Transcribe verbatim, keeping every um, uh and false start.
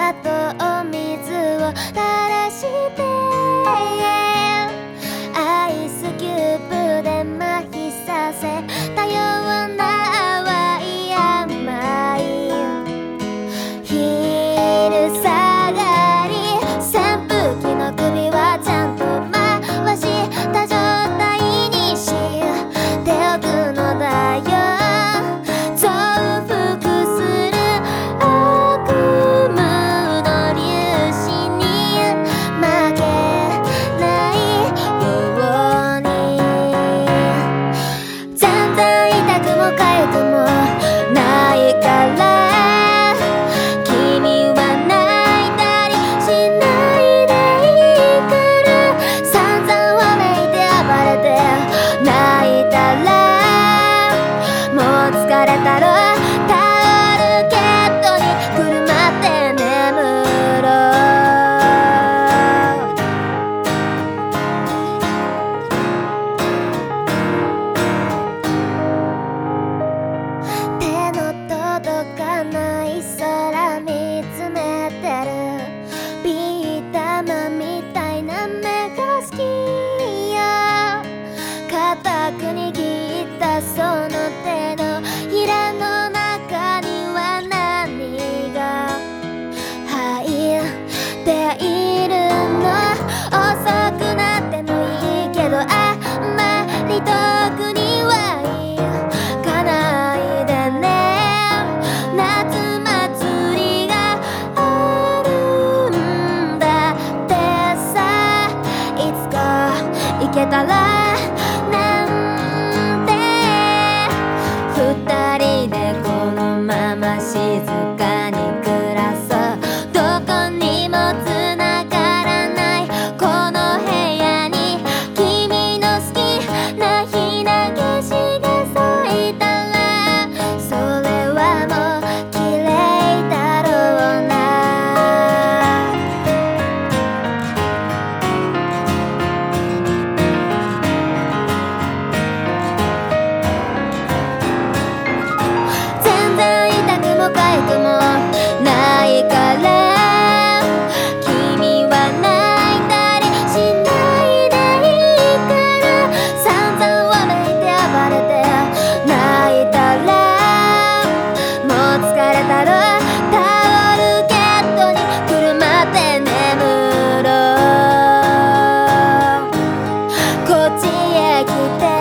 砂糖水を垂らしてアイスキューブで麻痺させたような淡い甘い昼下がり扇風機の首はちゃんと回した状態にしておくのだよ重複する悪夢の粒子に負けないように全然痛くも痒くもないから君は泣いたりしないでいいから散々わめいて暴れて泣いたらもう疲れたろタオルケットにくるまって眠ろう手の届かない空見つめてるビー玉みたいな目が好きや固く握ったその手のひらの中には何が入っているの遅くなってもいいけどあんまり遠くには行かないでね夏祭りがあるんだってさいつか行けたらなんて二人でこのまま静かに暮らそうどこにもつながらないこの部屋に君の好きなひなげしが咲いたらそれはもう綺麗だろうな全然痛くも痒くもないから君は泣いたりしないでいいから散々わめいて暴れて泣いたらもう疲れたろタオルケットにくるまって眠ろうこっちへ来て